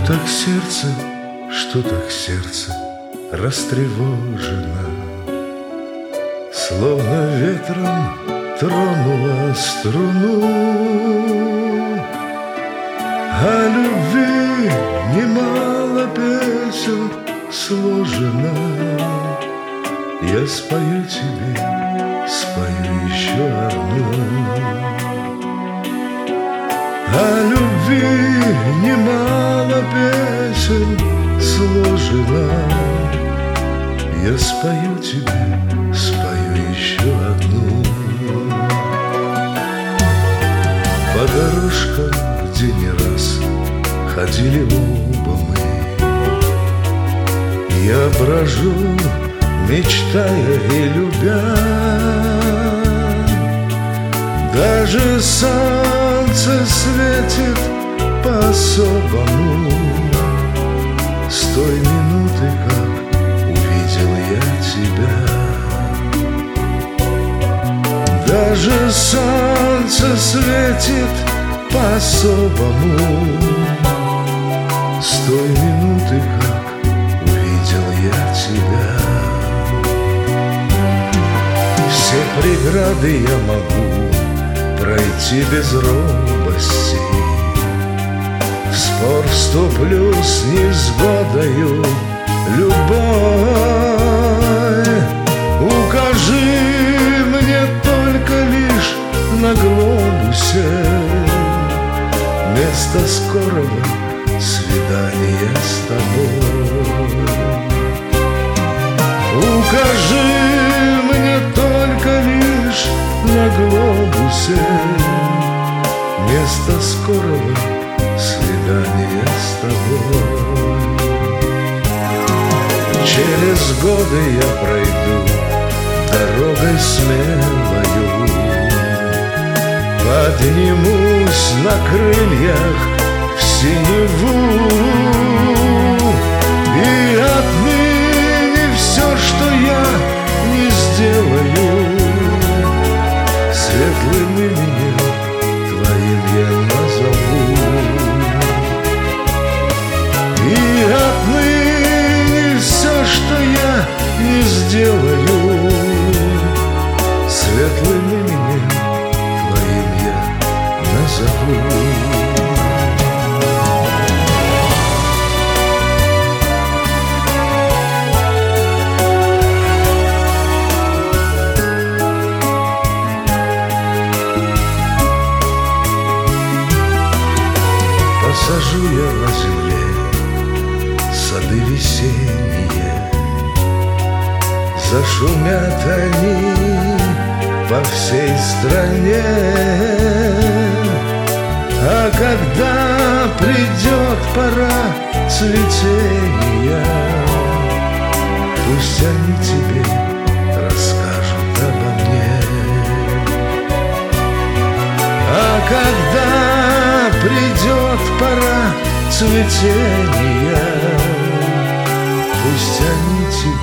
что так сердце растревожено, словно ветром тронула струну. О любви немало песен сложено. Я спою тебе, спою еще одну. О любви немало песен сложено. Я спою тебе, спою еще одну. По дорожкам, где не раз ходили оба мы, я брожу, мечтая и любя. Даже солнце светит по-особому с той минуты, как увидел я тебя. Даже солнце светит по-особому с той минуты, как увидел я тебя. Все преграды я могу пройти без робости, в спор вступлю с невзгодою любой. Укажи мне только лишь на глобусе место скорого свидания с тобой. Укажи мне только лишь на глобусе место скорого свидания с тобой. Через годы я пройду дорогой смелою, поднимусь на крыльях в синеву, и отныне все, что я не сделаю, светлым именем твоим я назову. И отныне все, что я не сделаю, светлым именем твоим я назову. Посажу я на земле сады весенние, зашумят они по всей стране. А когда придет пора цветения, пусть они тебе расскажут обо мне. А когда придет пора цветения, пусть они тебе